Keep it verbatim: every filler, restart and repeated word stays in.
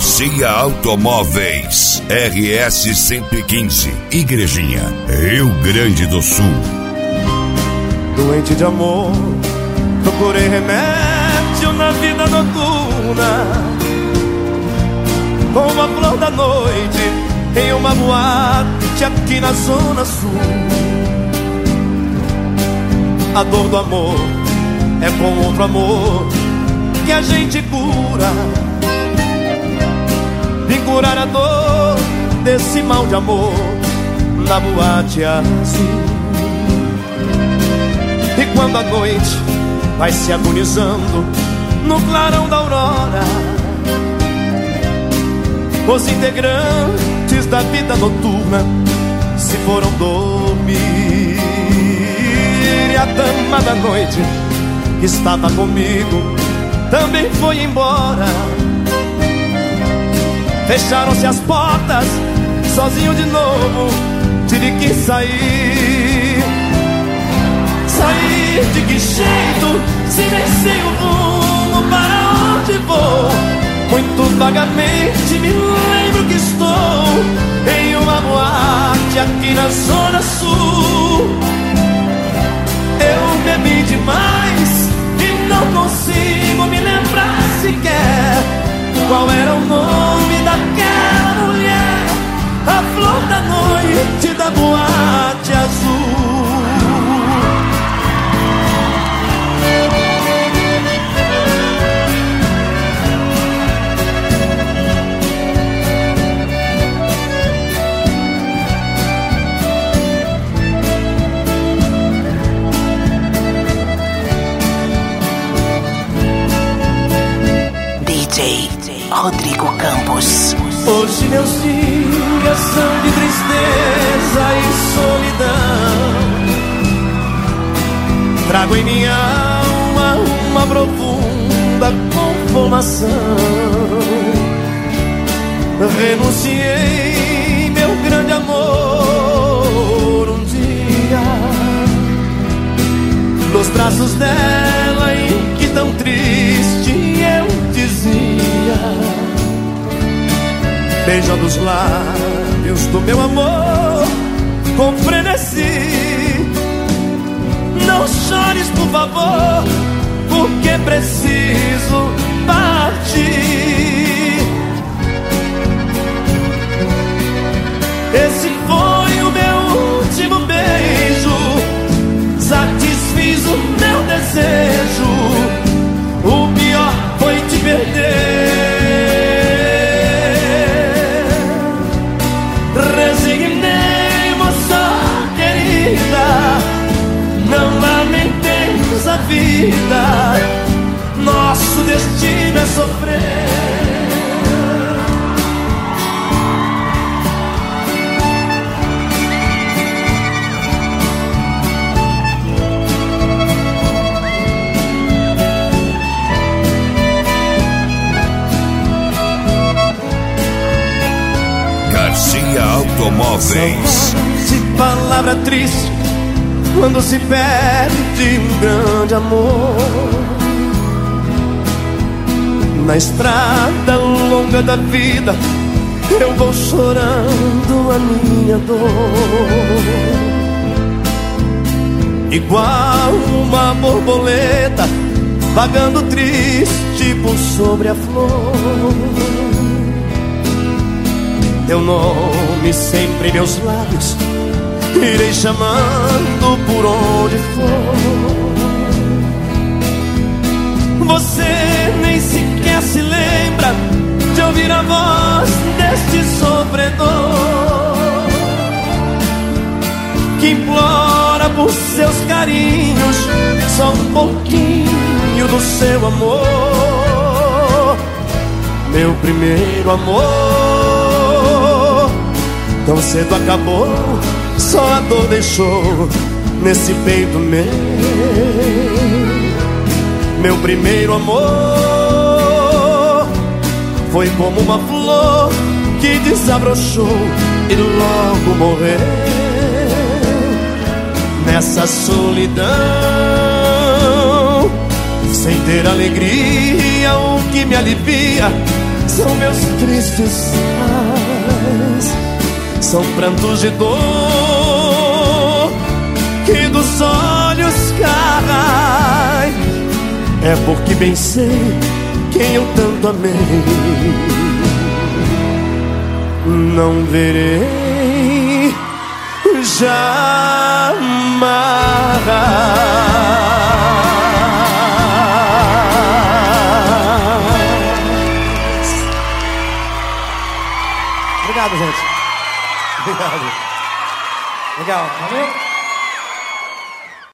Garcia Automóveis, R S cento e quinze, Igrejinha, Rio Grande do Sul. Doente de amor, procurei remédio na vida noturna, como a flor da noite em uma boate aqui na zona sul. A dor do amor é com outro amor que a gente cura. Vim curar a dor desse mal de amor na boate azul. E quando a noite vai se agonizando no clarão da aurora, os integrantes da vida noturna se foram dormir. E a dama da noite que estava comigo também foi embora. Fecharam-se as portas, sozinho de novo tive que sair. Sair de que jeito, se nem sei o rumo para onde vou? Muito vagamente me lembro que estou em uma boate aqui na zona sul. Eu bebi demais e não consigo me lembrar sequer qual era o nome daquela mulher, a flor da noite da boate azul. D J Rodrigo Campos. Hoje meus dias são de tristeza e solidão. Trago em minha alma uma profunda conformação. Renunciei meu grande amor um dia nos braços dela, em que tão triste eu dizia, beijando os lábios do meu amor com frenesi: não chores, por favor, porque preciso partir. Esse foi o meu último beijo, satisfiz o meu desejo. O pior foi te perder. Resignei, moça querida, não lamentemos a vida, nosso destino é sofrer. Garcia Automóveis. De palavra triste quando se perde um grande amor. Na estrada longa da vida eu vou chorando a minha dor, igual uma borboleta vagando triste por sobre a flor. Teu nome sempre em meus lábios, irei chamando por onde for. Você nem sequer se lembra de ouvir a voz deste sofredor que implora por seus carinhos só um pouquinho do seu amor. Meu primeiro amor tão cedo acabou, só a dor deixou nesse peito meu. Meu primeiro amor foi como uma flor que desabrochou e logo morreu. Nessa solidão, sem ter alegria, o que me alivia são meus tristes pais, são prantos de dor que dos olhos caem. É porque bem sei quem eu tanto amei. Não verei jamais. Obrigado, gente. Obrigado. Legal, valeu.